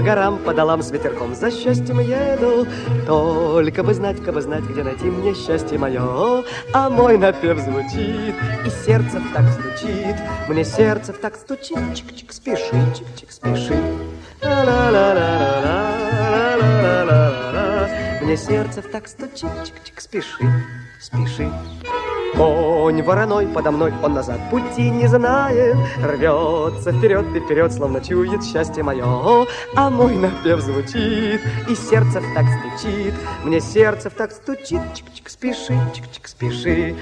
горам, по долам с ветерком за счастьем еду. Только бы знать, где найти мне счастье мое. А мой напев звучит, и сердце так стучит. Мне сердце так стучит, чик-чик, спеши, чик-чик, спеши. Ла-ла-ла-ла-ла-ла-ла-ла. Мне сердце так стучит, чик-чик, спеши, спеши. Конь вороной подо мной, он назад пути не знает. Рвется вперед и вперед, словно чует счастье мое. А мой напев звучит, и сердце так стучит. Мне сердце так стучит, чик-чик, спеши, чик-чик, спеши.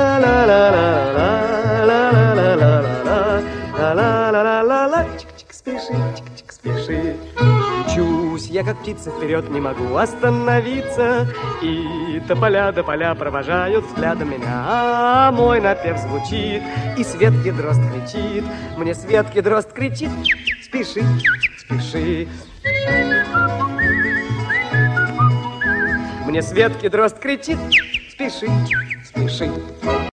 Ла-ла-ла-ла-ла-ла-ла-ла-ла-ла. Ла-ла-ла-ла-ла-ла, чик-чик, спеши, чик-чик, спеши. Мчусь я, как птица, вперед, не могу остановиться. И до поля провожают взглядом меня. А мой напев звучит, и светкий дрозд кричит. Мне светкий дрозд кричит, спеши, спеши. Мне светкий дрозд кричит, спеши, спеши.